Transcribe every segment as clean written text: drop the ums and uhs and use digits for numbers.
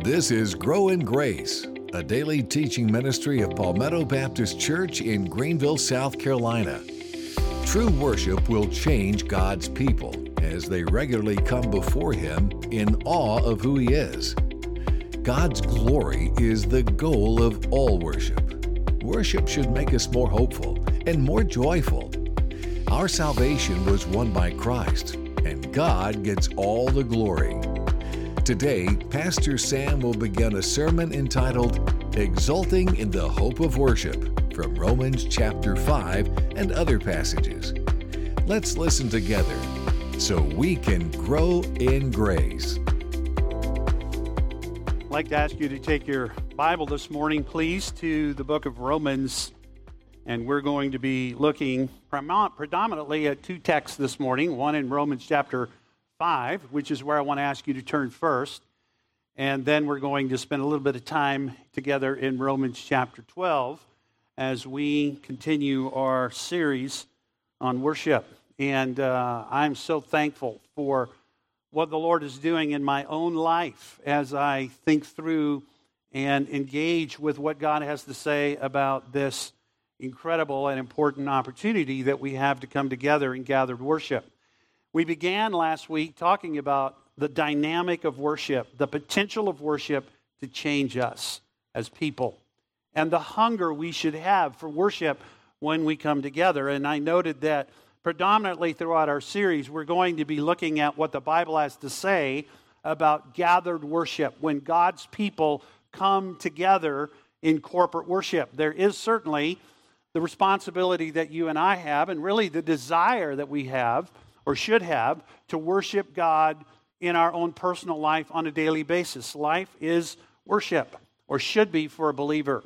This is Grow in Grace, a daily teaching ministry of Palmetto Baptist Church in Greenville, South Carolina. True worship will change God's people as they regularly come before Him in awe of who He is. God's glory is the goal of all worship. Worship should make us more hopeful and more joyful. Our salvation was won by Christ, and God gets all the glory. Today, Pastor Sam will begin a sermon entitled Exulting in the Hope of Worship from Romans chapter 5 and other passages. Let's listen together so we can grow in grace. I'd like to ask you to take your Bible this morning, please, to the book of Romans, and we're going to be looking predominantly at two texts this morning, one in Romans chapter 5, which is where I want to ask you to turn first, and then we're going to spend a little bit of time together in Romans chapter 12 as we continue our series on worship. And I'm so thankful for what the Lord is doing in my own life as I think through and engage with what God has to say about this incredible and important opportunity that we have to come together in gathered worship. We began last week talking about the dynamic of worship, the potential of worship to change us as people, and the hunger we should have for worship when we come together. And I noted that predominantly throughout our series, we're going to be looking at what the Bible has to say about gathered worship, when God's people come together in corporate worship. There is certainly the responsibility that you and I have, and really the desire that we have, or should have, to worship God in our own personal life on a daily basis. Life is worship, or should be for a believer.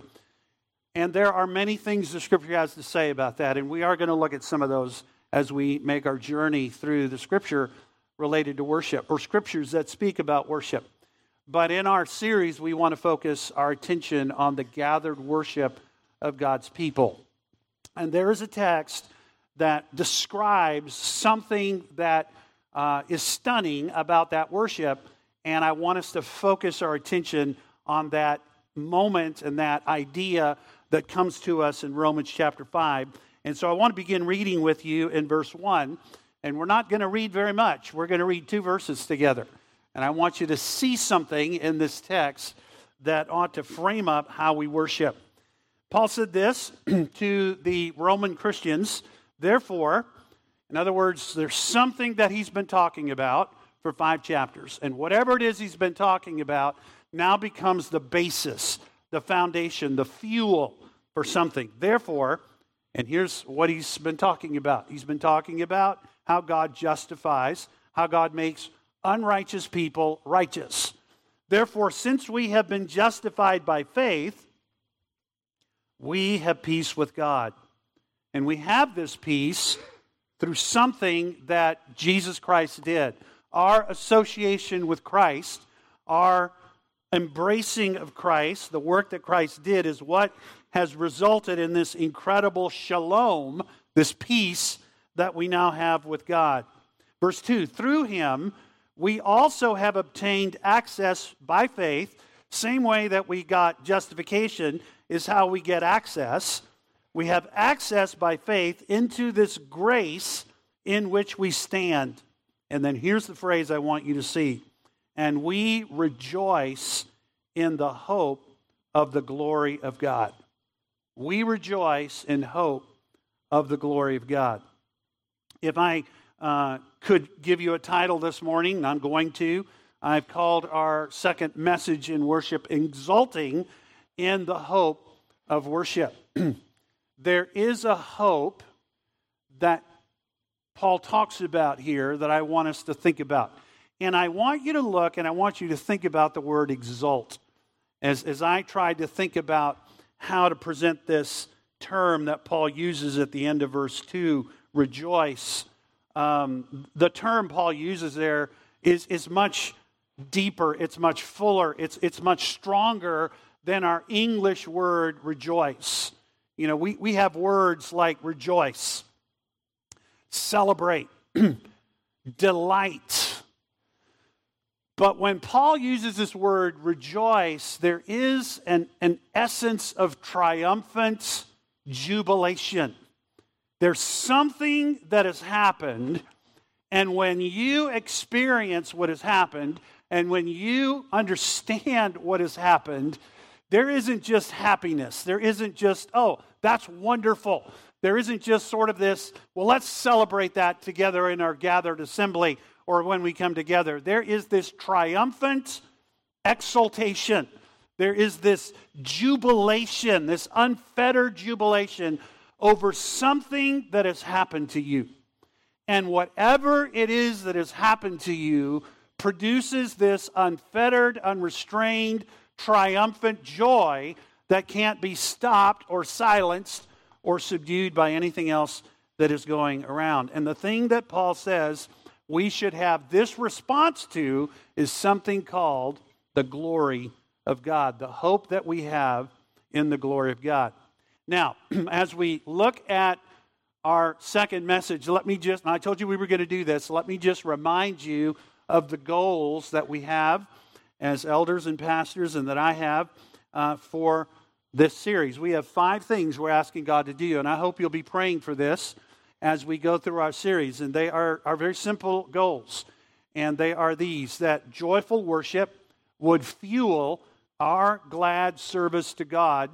And there are many things the Scripture has to say about that, and we are going to look at some of those as we make our journey through the Scripture related to worship, or Scriptures that speak about worship. But in our series, we want to focus our attention on the gathered worship of God's people. And there is a text that describes something that is stunning about that worship, and I want us to focus our attention on that moment and that idea that comes to us in Romans chapter 5. And so I want to begin reading with you in verse 1, and we're not going to read very much. We're going to read two verses together, and I want you to see something in this text that ought to frame up how we worship. Paul said this to the Roman Christians. Therefore, in other words, there's something that he's been talking about for 5 chapters. And whatever it is he's been talking about now becomes the basis, the foundation, the fuel for something. Therefore, and here's what he's been talking about. He's been talking about how God justifies, how God makes unrighteous people righteous. Therefore, since we have been justified by faith, we have peace with God. And we have this peace through something that Jesus Christ did. Our association with Christ, our embracing of Christ, the work that Christ did, is what has resulted in this incredible shalom, this peace that we now have with God. Verse 2, through Him we also have obtained access by faith. Same way that we got justification is how we get access. We have access by faith into this grace in which we stand. And then here's the phrase I want you to see. And we rejoice in the hope of the glory of God. We rejoice in hope of the glory of God. If I could give you a title this morning, I'm going to. I've called our second message in worship, Exulting in the Hope of Worship. There is a hope that Paul talks about here that I want us to think about. And I want you to look and I want you to think about the word exult. As I tried to think about how to present this term that Paul uses at the end of verse 2, rejoice. The term Paul uses there is much deeper, it's much fuller, it's much stronger than our English word rejoice. You know, we have words like rejoice, celebrate, delight, But when Paul uses this word rejoice, there is an essence of triumphant jubilation. There's something that has happened, and when you experience what has happened, and when you understand what has happened, there isn't just happiness. There isn't just, oh, that's wonderful. There isn't just sort of this, well, let's celebrate that together in our gathered assembly or when we come together. There is this triumphant exultation. There is this jubilation, this unfettered jubilation over something that has happened to you. And whatever it is that has happened to you produces this unfettered, unrestrained, triumphant joy that can't be stopped or silenced or subdued by anything else that is going around. And the thing that Paul says we should have this response to is something called the glory of God, the hope that we have in the glory of God. Now, as we look at our second message, and I told you we were going to do this, let me just remind you of the goals that we have as elders and pastors and that I have for this series. We have 5 things we're asking God to do, and I hope you'll be praying for this as we go through our series. And they are very simple goals, and they are these: that joyful worship would fuel our glad service to God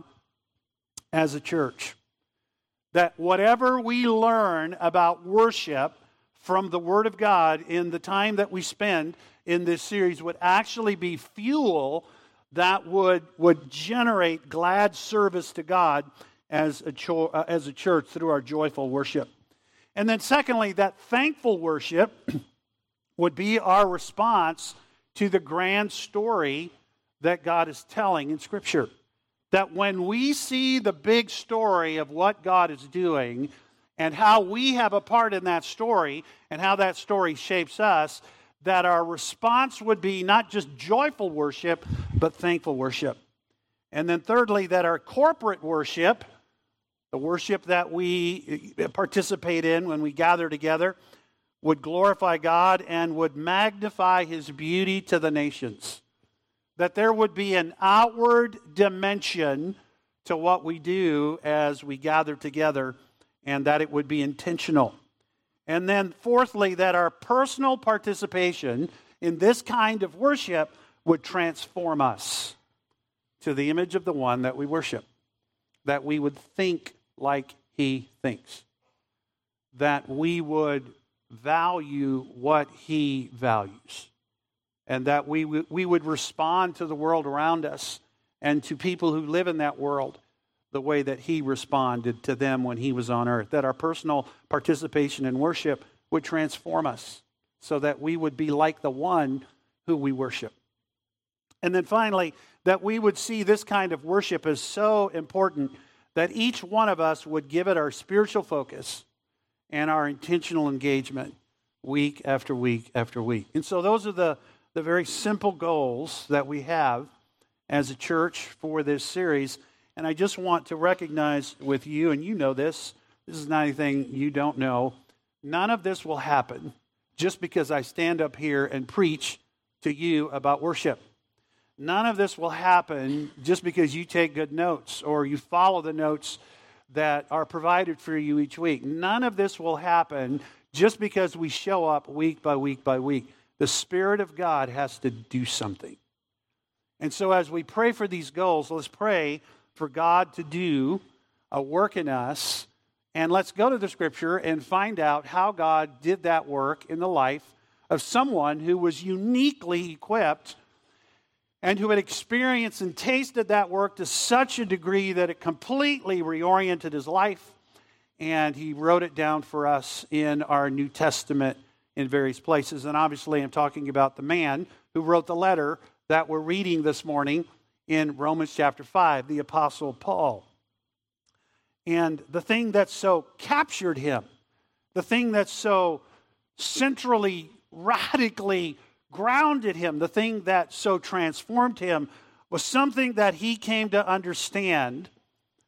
as a church. That whatever we learn about worship from the Word of God in the time that we spend in this series would actually be fuel that would generate glad service to God as a church through our joyful worship. And then secondly, that thankful worship would be our response to the grand story that God is telling in Scripture. That when we see the big story of what God is doing and how we have a part in that story and how that story shapes us, that our response would be not just joyful worship, but thankful worship. And then thirdly, that our corporate worship, the worship that we participate in when we gather together, would glorify God and would magnify His beauty to the nations. That there would be an outward dimension to what we do as we gather together, and that it would be intentional. And then fourthly, that our personal participation in this kind of worship would transform us to the image of the one that we worship. That we would think like He thinks. That we would value what He values. And that we would respond to the world around us and to people who live in that world the way that He responded to them when He was on earth. That our personal participation in worship would transform us so that we would be like the one who we worship. And then finally, that we would see this kind of worship as so important that each one of us would give it our spiritual focus and our intentional engagement week after week after week. And so those are the very simple goals that we have as a church for this series. And I just want to recognize with you, and you know this is not anything you don't know, none of this will happen just because I stand up here and preach to you about worship. None of this will happen just because you take good notes or you follow the notes that are provided for you each week. None of this will happen just because we show up week by week by week. The Spirit of God has to do something. And so as we pray for these goals, let's pray for God to do a work in us. And let's go to the Scripture and find out how God did that work in the life of someone who was uniquely equipped and who had experienced and tasted that work to such a degree that it completely reoriented his life. And he wrote it down for us in our New Testament in various places. And obviously I'm talking about the man who wrote the letter that we're reading this morning in Romans chapter 5, the Apostle Paul. And the thing that so captured him, the thing that so centrally, radically grounded him, the thing that so transformed him was something that he came to understand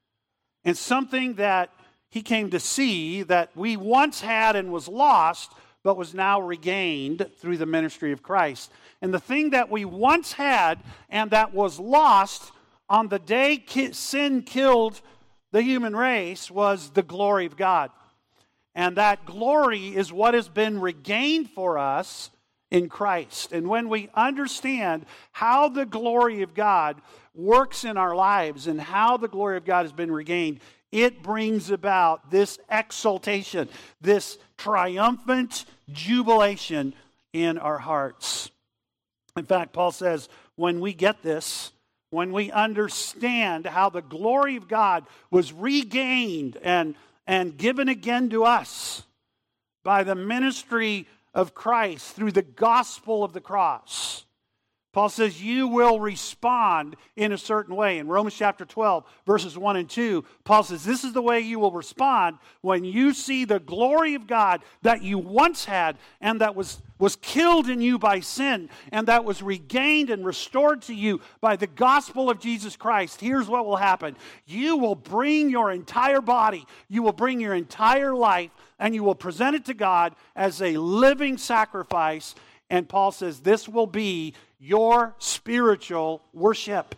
and something that he came to see that we once had and was lost, but was now regained through the ministry of Christ. And the thing that we once had and that was lost on the day sin killed the human race was the glory of God. And that glory is what has been regained for us in Christ. And when we understand how the glory of God works in our lives and how the glory of God has been regained, it brings about this exaltation, this triumphant jubilation in our hearts. In fact, Paul says, when we get this, when we understand how the glory of God was regained and given again to us by the ministry of Christ through the gospel of the cross, Paul says you will respond in a certain way. In Romans chapter 12, verses 1 and 2, Paul says this is the way you will respond when you see the glory of God that you once had and that was killed in you by sin and that was regained and restored to you by the gospel of Jesus Christ. Here's what will happen. You will bring your entire body, you will bring your entire life, and you will present it to God as a living sacrifice. And Paul says this will be your spiritual worship.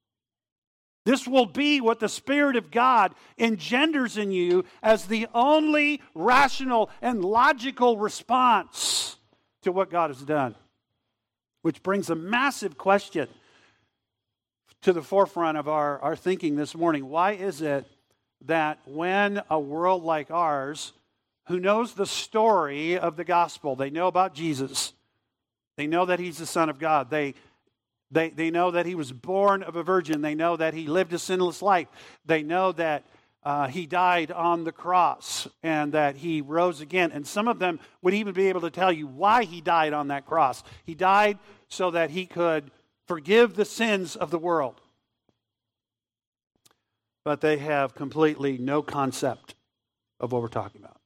This will be what the Spirit of God engenders in you as the only rational and logical response to what God has done. Which brings a massive question to the forefront of our thinking this morning. Why is it that when a world like ours, who knows the story of the gospel, they know about Jesus, they know that he's the Son of God. They know that he was born of a virgin. They know that he lived a sinless life. They know that he died on the cross and that he rose again. And some of them would even be able to tell you why he died on that cross. He died so that he could forgive the sins of the world. But they have completely no concept of what we're talking about.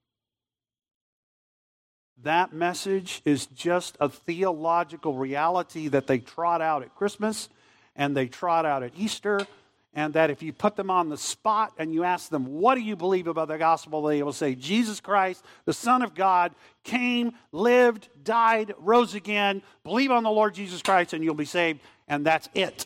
That message is just a theological reality that they trot out at Christmas and they trot out at Easter, and that if you put them on the spot and you ask them, what do you believe about the gospel, they will say, Jesus Christ, the Son of God, came, lived, died, rose again, believe on the Lord Jesus Christ and you'll be saved, and that's it.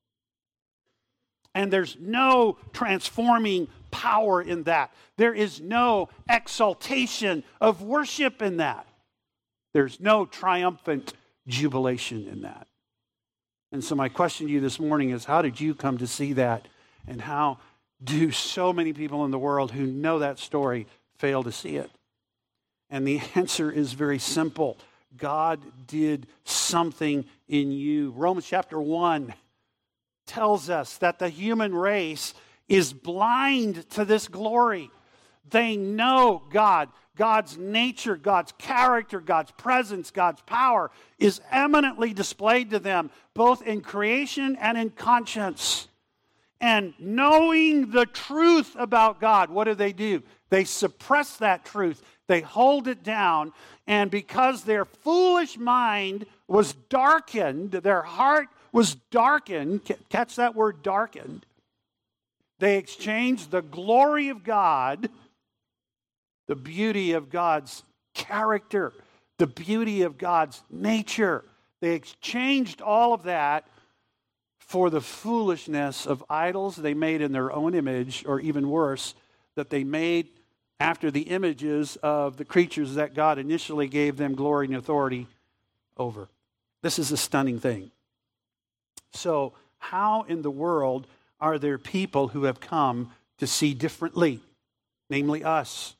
And there's no transforming power in that. There is no exaltation of worship in that. There's no triumphant jubilation in that. And so my question to you this morning is, how did you come to see that? And how do so many people in the world who know that story fail to see it? And the answer is very simple. God did something in you. Romans chapter 1 tells us that the human race is blind to this glory. They know God, God's nature, God's character, God's presence, God's power is eminently displayed to them, both in creation and in conscience. And knowing the truth about God, what do? They suppress that truth. They hold it down. And because their foolish mind was darkened, their heart was darkened, catch that word darkened, they exchanged the glory of God, the beauty of God's character, the beauty of God's nature. They exchanged all of that for the foolishness of idols they made in their own image, or even worse, that they made after the images of the creatures that God initially gave them glory and authority over. This is a stunning thing. So, how in the world are there people who have come to see differently, namely us?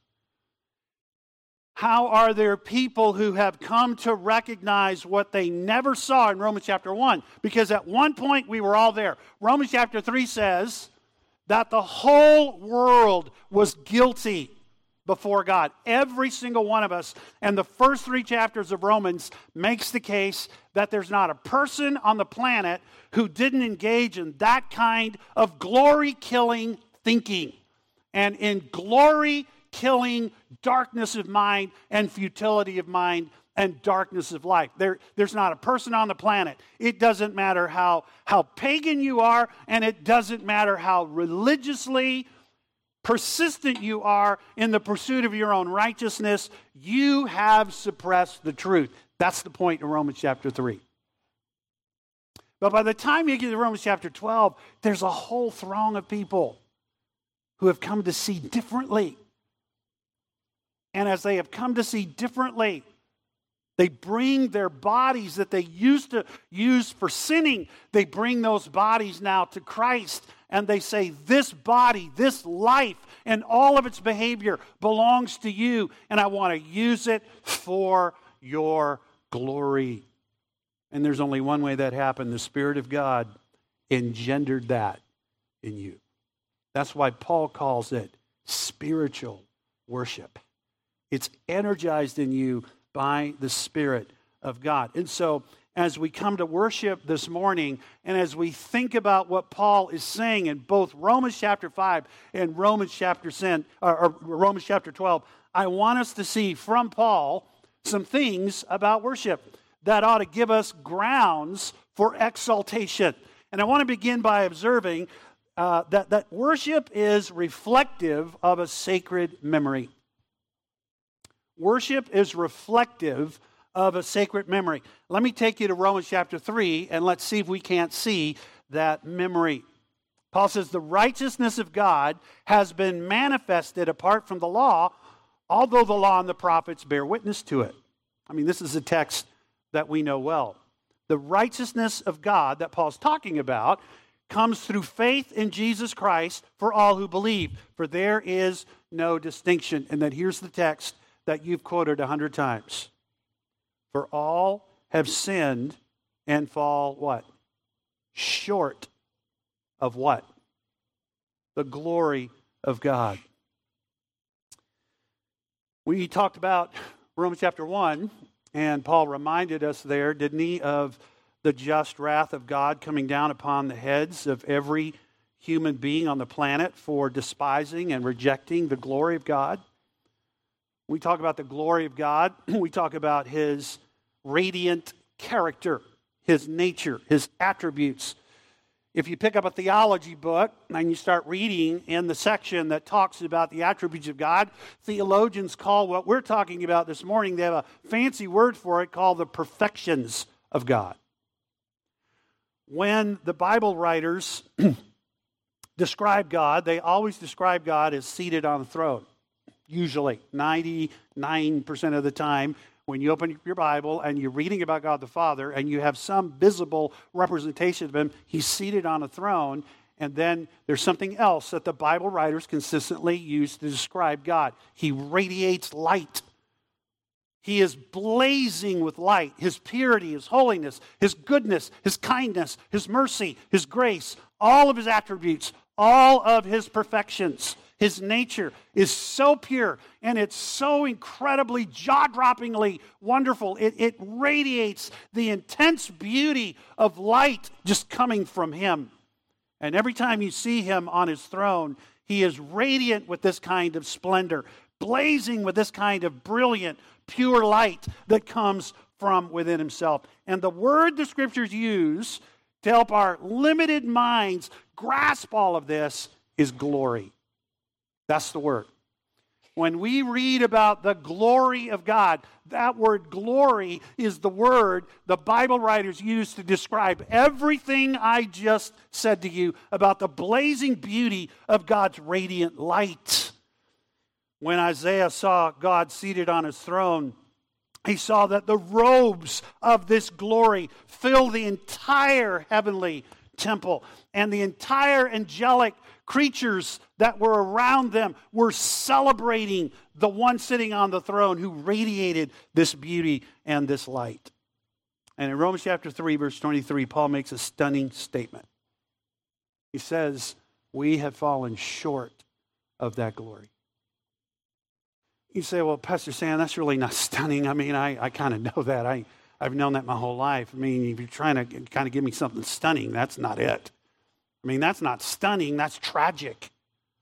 How are there people who have come to recognize what they never saw in Romans chapter 1? Because at one point we were all there. Romans chapter 3 says that the whole world was guilty before God. Every single one of us. And the first 3 chapters of Romans makes the case that there's not a person on the planet who didn't engage in that kind of glory-killing thinking. And in glory-killing darkness of mind and futility of mind and darkness of life. There's not a person on the planet. It doesn't matter how pagan you are, and it doesn't matter how religiously persistent you are in the pursuit of your own righteousness, you have suppressed the truth. That's the point in Romans chapter 3. But by the time you get to Romans chapter 12, there's a whole throng of people who have come to see differently. And as they have come to see differently, they bring their bodies that they used to use for sinning, they bring those bodies now to Christ. And they say, this body, this life, and all of its behavior belongs to you, and I want to use it for your glory. And there's only one way that happened. The Spirit of God engendered that in you. That's why Paul calls it spiritual worship. It's energized in you by the Spirit of God. And so, as we come to worship this morning, and as we think about what Paul is saying in both Romans chapter 5 and Romans chapter 12, I want us to see from Paul some things about worship that ought to give us grounds for exaltation. And I want to begin by observing that worship is reflective of a sacred memory. Worship is reflective of a sacred memory. Let me take you to Romans chapter 3, and let's see if we can't see that memory. Paul says, the righteousness of God has been manifested apart from the law, although the law and the prophets bear witness to it. I mean, this is a text that we know well. The righteousness of God that Paul's talking about comes through faith in Jesus Christ for all who believe, for there is no distinction. And then here's the text that you've quoted 100 times. For all have sinned and fall what? Short of what? The glory of God. We talked about Romans chapter 1, and Paul reminded us there, didn't he, of the just wrath of God coming down upon the heads of every human being on the planet for despising and rejecting the glory of God. We talk about the glory of God. We talk about His radiant character, His nature, His attributes. If you pick up a theology book and you start reading in the section that talks about the attributes of God, theologians call what we're talking about this morning, they have a fancy word for it called the perfections of God. When the Bible writers describe God, they always describe God as seated on a throne. Usually, 99% of the time, when you open your Bible and you're reading about God the Father and you have some visible representation of Him, He's seated on a throne, and then there's something else that the Bible writers consistently use to describe God. He radiates light. He is blazing with light. His purity, His holiness, His goodness, His kindness, His mercy, His grace, all of His attributes, all of His perfections. His nature is so pure, and it's so incredibly, jaw-droppingly wonderful. It radiates the intense beauty of light just coming from Him. And every time you see Him on His throne, He is radiant with this kind of splendor, blazing with this kind of brilliant, pure light that comes from within Himself. And the word the Scriptures use to help our limited minds grasp all of this is glory. That's the word. When we read about the glory of God, that word glory is the word the Bible writers use to describe everything I just said to you about the blazing beauty of God's radiant light. When Isaiah saw God seated on His throne, he saw that the robes of this glory fill the entire heavenly temple, and the entire angelic creatures that were around them were celebrating the one sitting on the throne who radiated this beauty and this light. And in Romans chapter 3, verse 23, Paul makes a stunning statement. He says, we have fallen short of that glory. You say, well, Pastor Sam, that's really not stunning. I mean, I kind of know that. I've known that my whole life. I mean, if you're trying to kind of give me something stunning, that's not it. I mean, that's not stunning, that's tragic.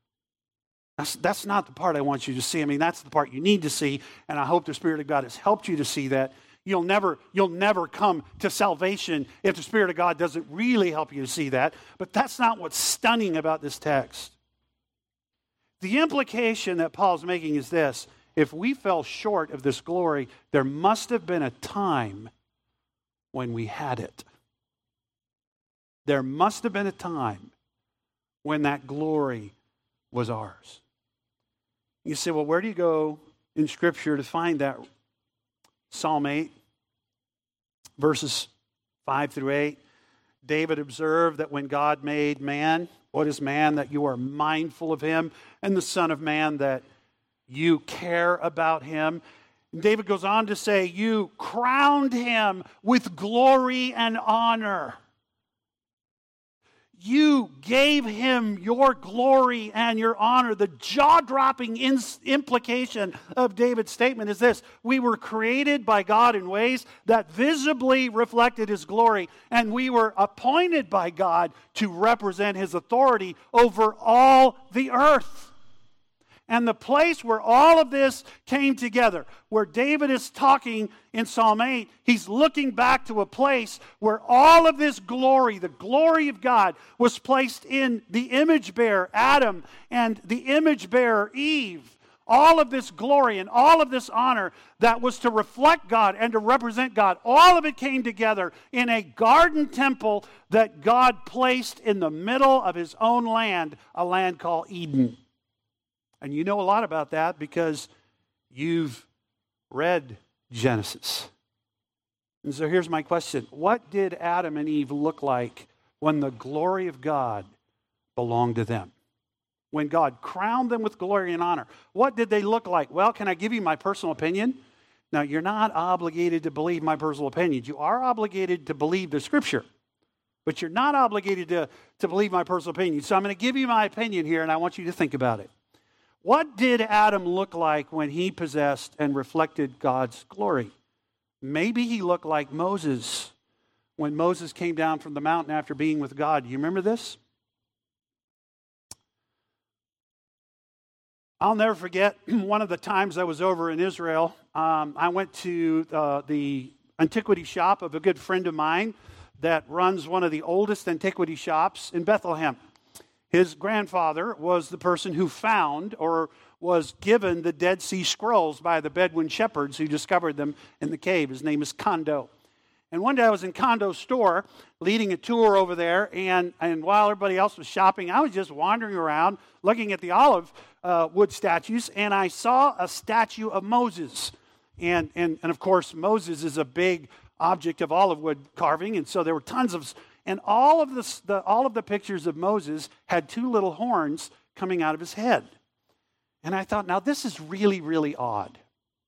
That's not the part I want you to see. I mean, that's the part you need to see, and I hope the Spirit of God has helped you to see that. You'll never come to salvation if the Spirit of God doesn't really help you to see that. But that's not what's stunning about this text. The implication that Paul's making is this: if we fell short of this glory, there must have been a time when we had it. There must have been a time when that glory was ours. You say, well, where do you go in Scripture to find that? Psalm 8, verses 5 through 8. David observed that when God made man, what is man that you are mindful of him, and the Son of Man that you care about him. And David goes on to say, you crowned him with glory and honor. You gave him your glory and your honor. The jaw-dropping implication of David's statement is this: we were created by God in ways that visibly reflected his glory, and we were appointed by God to represent his authority over all the earth. And the place where all of this came together, where David is talking in Psalm 8, he's looking back to a place where all of this glory, the glory of God, was placed in the image bearer, Adam, and the image bearer, Eve. All of this glory and all of this honor that was to reflect God and to represent God, all of it came together in a garden temple that God placed in the middle of his own land, a land called Eden. And you know a lot about that because you've read Genesis. And so here's my question. What did Adam and Eve look like when the glory of God belonged to them? When God crowned them with glory and honor, what did they look like? Well, can I give you my personal opinion? Now, you're not obligated to believe my personal opinion. You are obligated to believe the Scripture. But you're not obligated to believe my personal opinion. So I'm going to give you my opinion here, and I want you to think about it. What did Adam look like when he possessed and reflected God's glory? Maybe he looked like Moses when Moses came down from the mountain after being with God. Do you remember this? I'll never forget one of the times I was over in Israel. I went to the antiquity shop of a good friend of mine that runs one of the oldest antiquity shops in Bethlehem. His grandfather was the person who found or was given the Dead Sea Scrolls by the Bedouin shepherds who discovered them in the cave. His name is Kondo. And one day I was in Kondo's store leading a tour over there, and while everybody else was shopping, I was just wandering around looking at the olive wood statues, and I saw a statue of Moses. And of course, Moses is a big object of olive wood carving, and so there were tons of... And all of the pictures of Moses had two little horns coming out of his head. And I thought, now this is really, really odd.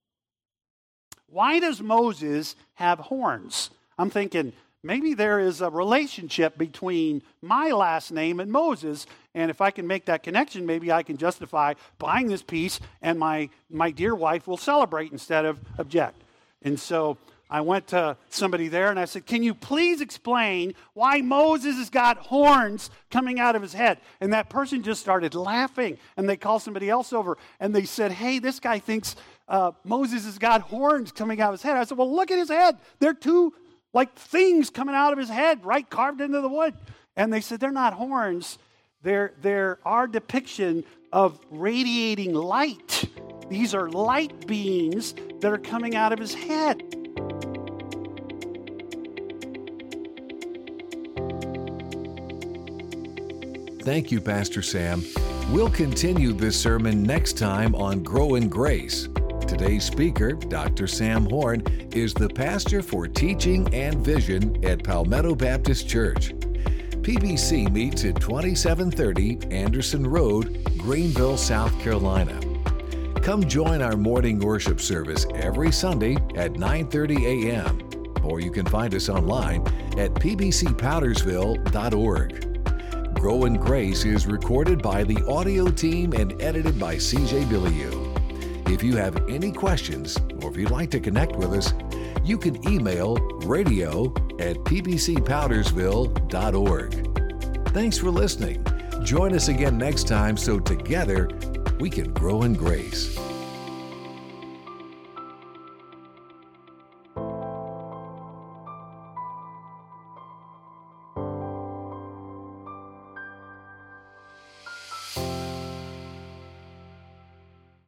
Why does Moses have horns? I'm thinking, maybe there is a relationship between my last name and Moses, and if I can make that connection, maybe I can justify buying this piece, and my dear wife will celebrate instead of object. And so I went to somebody there and I said, can you please explain why Moses has got horns coming out of his head? And that person just started laughing, and they called somebody else over and they said, hey, this guy thinks Moses has got horns coming out of his head. I said, well, look at his head. They're two things coming out of his head, right, carved into the wood. And they said, they're not horns. They're our depiction of radiating light. These are light beams that are coming out of his head. Thank you, Pastor Sam. We'll continue this sermon next time on Grow in Grace. Today's speaker, Dr. Sam Horn, is the pastor for teaching and vision at Palmetto Baptist Church. PBC meets at 2730 Anderson Road, Greenville, South Carolina. Come join our morning worship service every Sunday at 9:30 a.m. Or you can find us online at pbcpowdersville.org. Grow in Grace is recorded by the audio team and edited by CJ Billiou. If you have any questions or if you'd like to connect with us, you can email radio@pbcpowdersville.org. Thanks for listening. Join us again next time so together we can grow in grace.